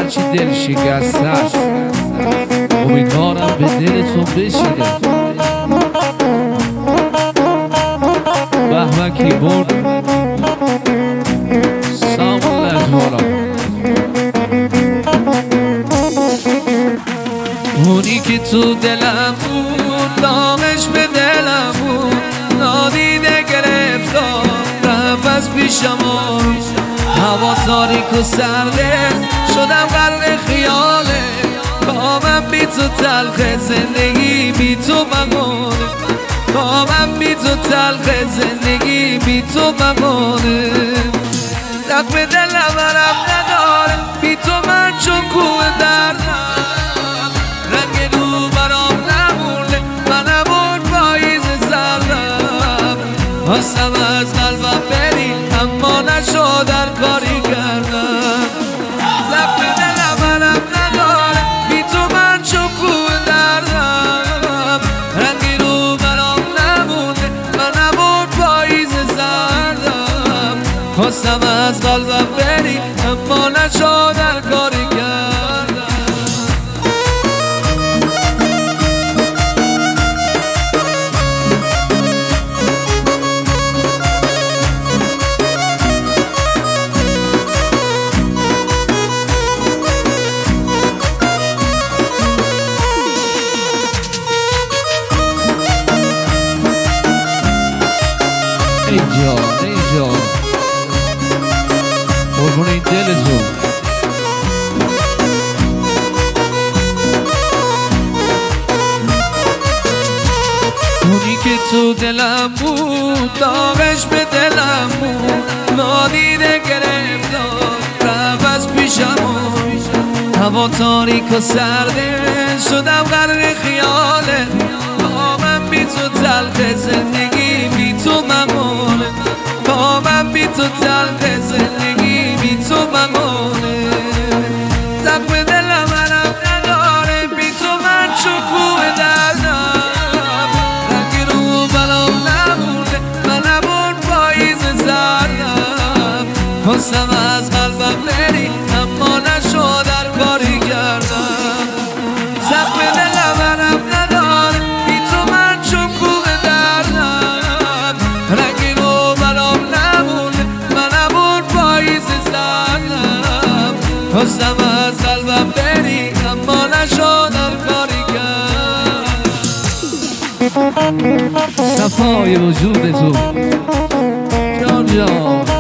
هرچی دل شکسته است امیدوارم به دلتون بشینه. به کیبورد سامان لجوارا، اونی که تو دلم بود داغش به دلم بود، نادیده گرفتار رفت از پیشم، هوا تاریک و سرده شدم غرق خیاله، کامم بی تو تلخ زندگی بی تو ممانه، کامم بی تو تلخ زندگی بی تو ممانه، رقم دلم ورم نداره بی تو من چون کوه دردم، رنگ دو برام نمونه منم اون پاییز سردم، خواستم از قلبم بری اما نشد هر کاری کردم، رقم دلم ورم نداره بی تو من چون کوه دردم، رنگ دو برام نمونه منم اون پاییز سردم، خواستم از قلبم بری اما نشد هر کاری کردم. ای جان قربون این دلتون، اونی که تو دلم بود داغش به دلم بود، نادیده گرفتار رفت از پیشم، هوا تاریک و سرده شدم غرق خیاله، کامم بی تو تلخ زندگی بی تو ممانه، کامم بی تو تلخ زندگی بی تو ممانه، زخم دلم ورم نداره بی تو من چون کوه دردم، رنگ رو بلام نمونه منم اون پاییز زردم، خواستم از قلبم بری اما نشد هر کاری کردم، زخم دلم ورم نداره بی تو من چون کوه دردم، رنگ رو برام نمونه منم اون پاییز زردم، خواستم از قلبم بری اما نشد هر کاری کرد. صفای وجود تو جان جان